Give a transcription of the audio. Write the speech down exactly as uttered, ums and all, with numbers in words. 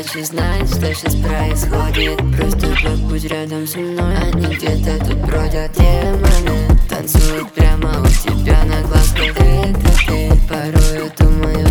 хочешь знать, что сейчас происходит? Просто побудь рядом со мной. Они где-то тут бродят, демоны. Танцуют прямо у тебя на глазках. Это ты, порою думаю,